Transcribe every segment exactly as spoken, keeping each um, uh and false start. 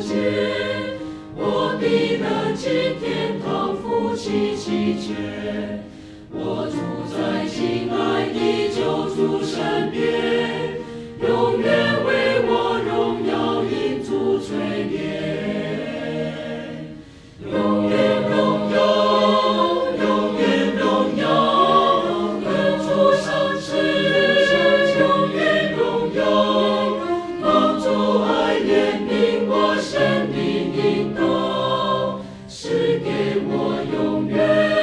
觉，我必能进天堂，夫妻妻妾。我住在亲爱的救主身边，永远为我荣耀因主垂怜。永远荣耀，永远荣耀，恩主赏赐，永远荣耀，帮助爱怜悯我生命引导，是给我永远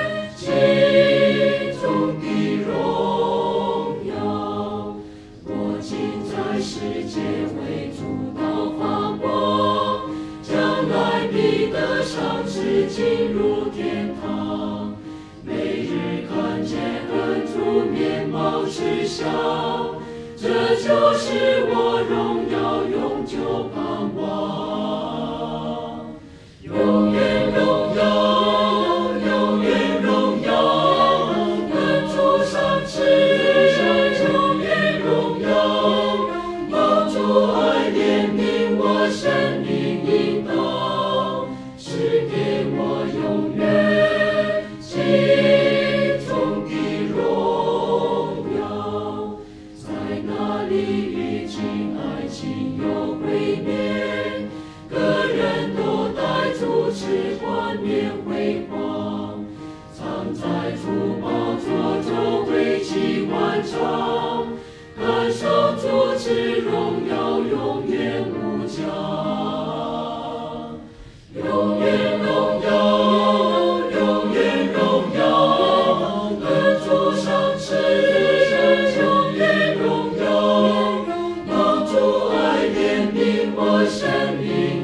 其中的荣耀。我今在世界为主道发光，将来必得赏赐进入天堂。每日看见恩主面貌慈祥，这就是我荣耀永久盼望。永远荣耀，永远荣耀，恩主赏赐，永远荣耀，帮助爱怜悯我生命引导，是给我永远其中的荣耀。在那里与亲爱亲友会面，个人都带主持冠冕辉煌，藏在主宝座周围其欢唱，感受主持荣耀永远无疆。永远荣耀，永远荣耀，恩主赏赐，永远荣耀，帮助爱怜悯我生命